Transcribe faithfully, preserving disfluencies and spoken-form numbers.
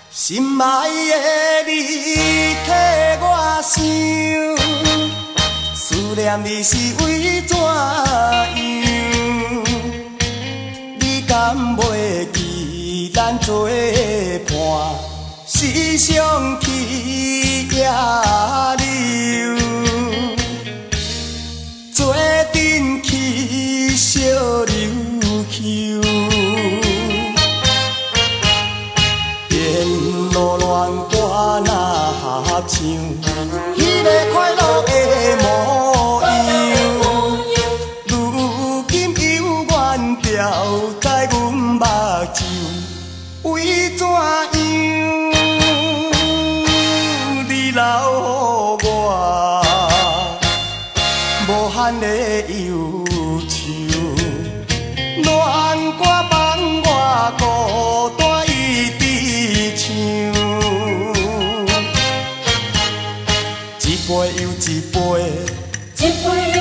心爱的你替我想，思念你是为怎样？你敢袂记咱做伴，时常去野柳，做阵去小琉球。路乱歌若合唱，迄个快乐的模样。如今犹原掉在阮目睭，为怎样？你留予我无限的忧愁，恋歌放我孤单一直唱。一杯又一杯， 一杯。